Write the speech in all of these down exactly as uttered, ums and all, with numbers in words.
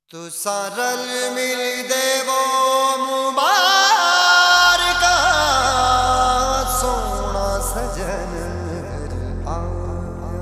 तू सरल मिल देवो मुबारक सोना सजन घर आया।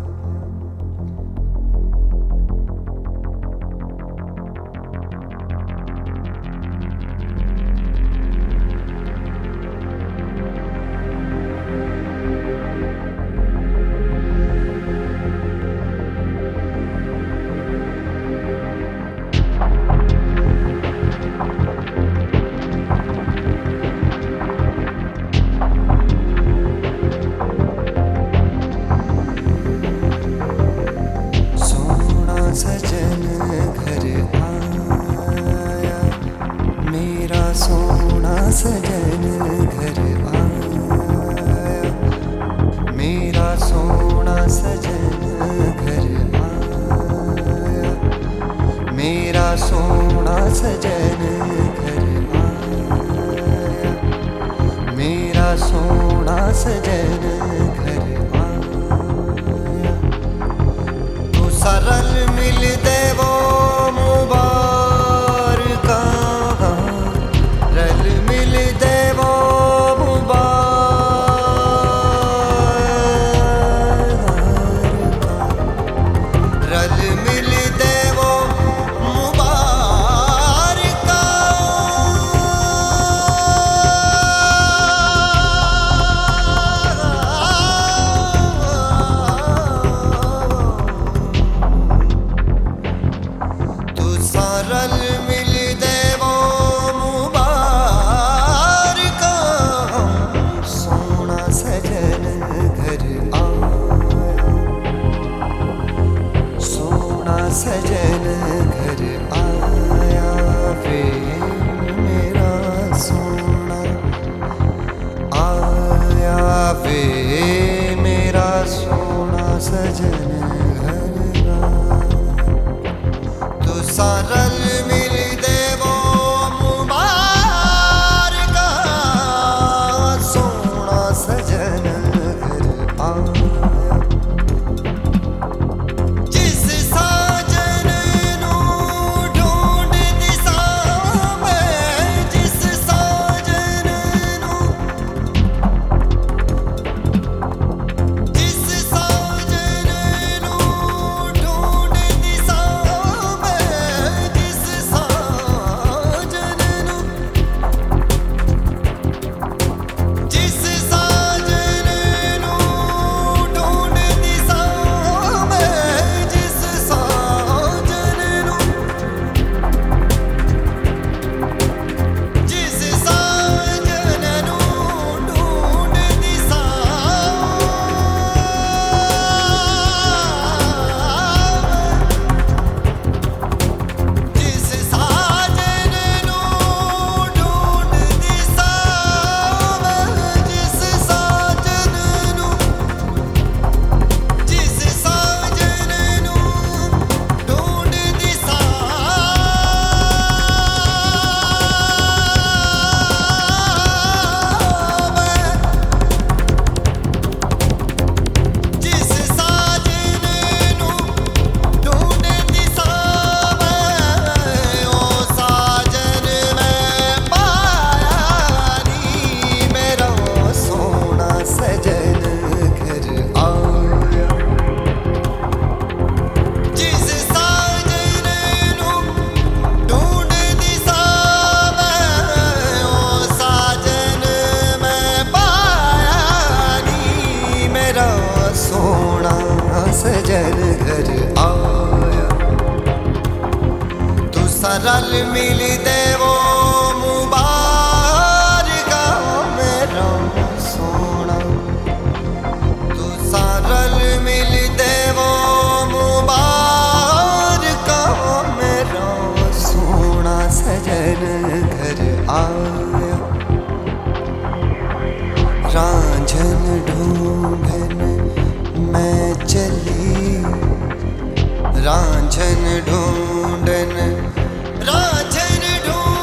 सजन घर आया, मेरा सोना सजन घर आया, मेरा सोना सजन घर आया, मेरा सोना सजन घर आया, मेरा सोना सजन घर आया। तू सरल मिल देवो मुबारक रल मिल देवो मुबारक रल मिल देवो मुबारक। सरल मिल देवो मुबारक सोना सजन घर आया, सोना सजन घर आया वे मेरा सोना आया, वे मेरा सोना सजन घर आया। सरल मिल देवो मुबारक सोना सजन घर आया। जिस साजन नू ढूंढ दिसा मैं, जिस साजन नू जिस साजन नू ढूंढ दिसा सोना सजन घर आया। तू सरल मिल देवो मुबारक मेरा सोना, तू सरल मिल देवो मुबारक मेरा सोना सजन घर आया। रांझन ढूंढन मैं चली, रांझन ढूंढन रांझन ढूंढन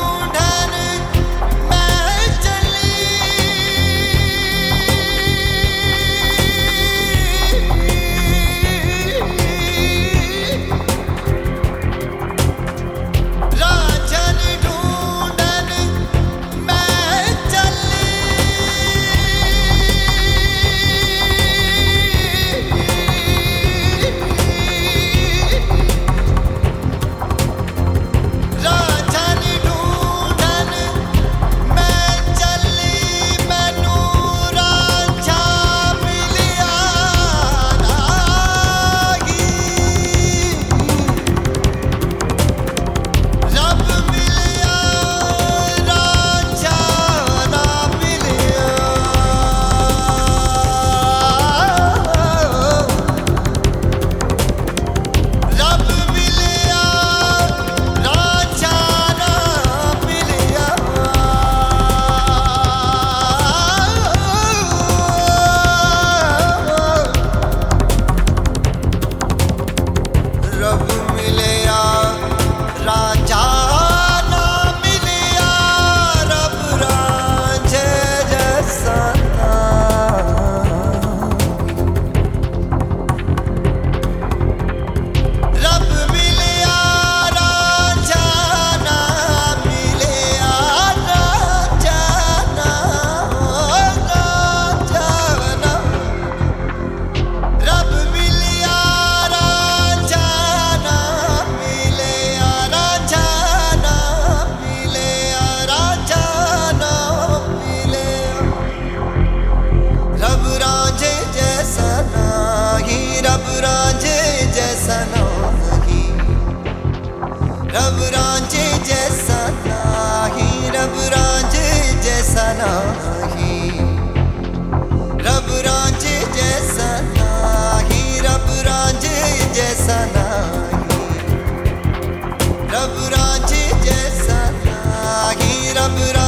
रब रांझे जैसा नाही, रब रांझे जैसा नाही, रब रांझे जैसा नाही, रब रांझे जैसा नाही, रब रांझे जैसा नाही, रब